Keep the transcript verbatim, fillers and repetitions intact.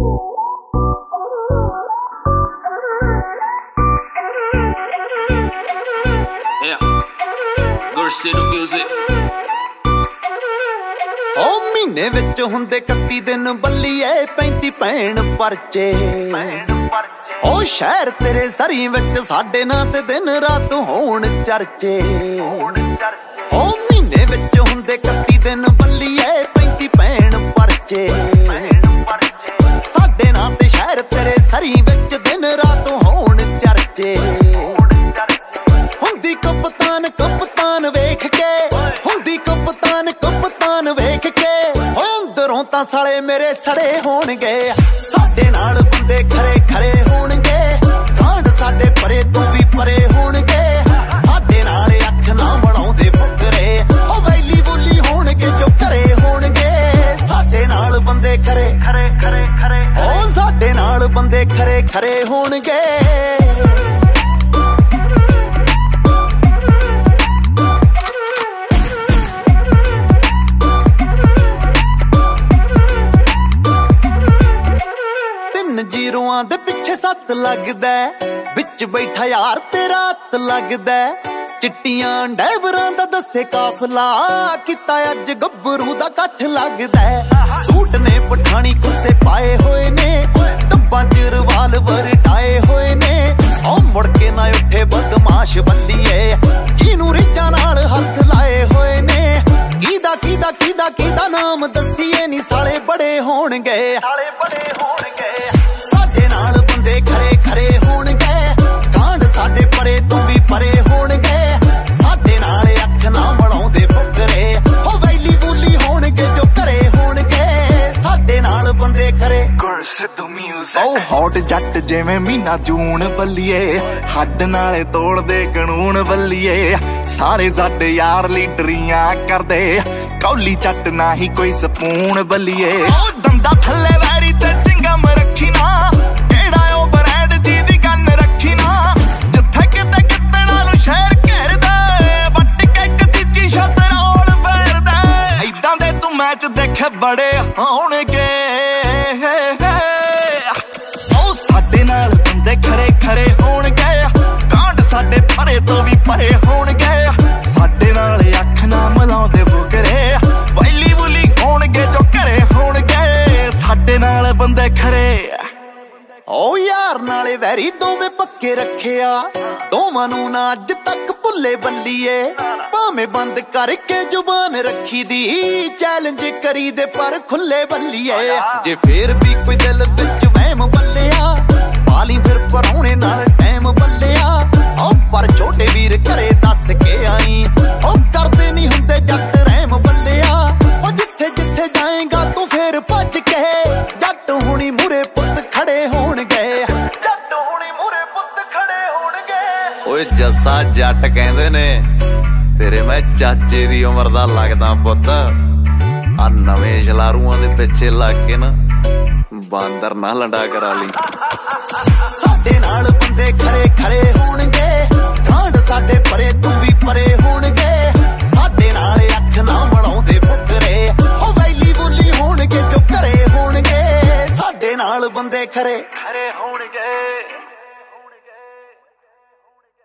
ओ महीने विच हुंदे इकत्ती दिन बल्लीए पैंती भैण परचे ओ शहर तेरे सरी विच साडे नां ते दिन रात होण चर्चे। ओ महीने विच हुंदे इकत्ती दिन बल्लीए पैंती भैण परचे साडे नां ते शहर तेरे सरी विच दिन रात होण चर्चे। हुंदी कप्तान कप्तान वेख के हुंदी कप्तान कप्तान वेख के अंदरों तां साले मेरे सड़े होणगे साडे नाल बंदे खरे खरे होणगे कांड साडे परे तू भी परे होणगे साडे नाल अख ना बनाउंदे फुकरे ओ वैली बोली होणगे जो करे होणगे साडे नाल बंदे खरे खरे खरे खरे ओ साडे नाल बंदे खरे खरे होणगे। जीरोआं दे पिछे सत्त लगदा विच बैठा यार तेरा हत्थ लगदा चिट्टियां डैवरां दा दस्से काफला किता अज गब्बरू दा कट्ठ लगदा सूट ने पठानी कुर्से पाए होए ने टब्बां च रिवाल्वर टाए होए ने ओ मुड़ के ना उठे बदमाश बंदीए किनू रिजां नाल हत्थ लाए होए ने कीदा कीदा कीदा कीदा नाम दसीए नी साले बड़े होणगे साले बड़े होणगे साडे नाल बंदे खरे खरे होणगे कांड साडे परे तू भी परे होणगे साडे नाल अख ना बनाउंदे फुकरे ओ वैली बूली होणगे जो करे होणगे साडे नाल बंदे खरे सिद्धू म्यूजिक। ओ हॉट जट जिवें मीना जून बल्लीए हड्ड नाले तोड़दे कानून बल्लीए सारे साडे यार लीडरियां करदे कौली चट ना ही कोई सपून बल्लीए ओ डंडा थल्ले वैरी ते चिंगम रखी ना केड़ा ओ ब्रांड जी दी गन रखी ना जिथे किते किते नाल शहर घेरदा वट के इक चीची शतरौल फेरदा ऐदां दे तू मैच देखे बड़े होणगे साडे नाल बंदे खरे खरे होणगे कांड साडे परे तो भी परे होणगे साडे नाल अख ना मिलाउंदे फुकरे वैली बुली होणगे जो करे होणगे साडे नाल बंदे खरे। ओ यार नाले वैरी दोवें पक्के रखिया दोवां नूं ना अज तक भुल्ले बल्लीए भावें बंद करके जुबान रखी दी चैलेंज करी दे पर खुले बल्लीए जे फिर भी कोई दिल विच वहम बल्लिया पाली फिर परौणे नाल टैम बल्लिया ओ पर छोटे वीर घरे दस के आई ओ करदे नहीं हुंदे जट रहम बल्लिया ओ जिथे जिथे जाएगा तू फिर भज के जट हुणी मुरे पुत खड़े होणगे जट हुणी मुरे पुत खड़े होणगे। ओए जस्सा जट कहंदे ने तेरे मैं चाचे दी उमर दा लगदा पुत आ नवें छलारूआं दे पिछे लग के ना बांदर ना लंडा करा ली साडे नाल बंदे खरे खरे होणगे कांड साडे परे तू भी परे होणगे साडे नाल अख ना बनाउंदे फुकरे ओ वैली बोली होणगे जो करे होणगे साडे नाल बंदे खरे खरे होणगे।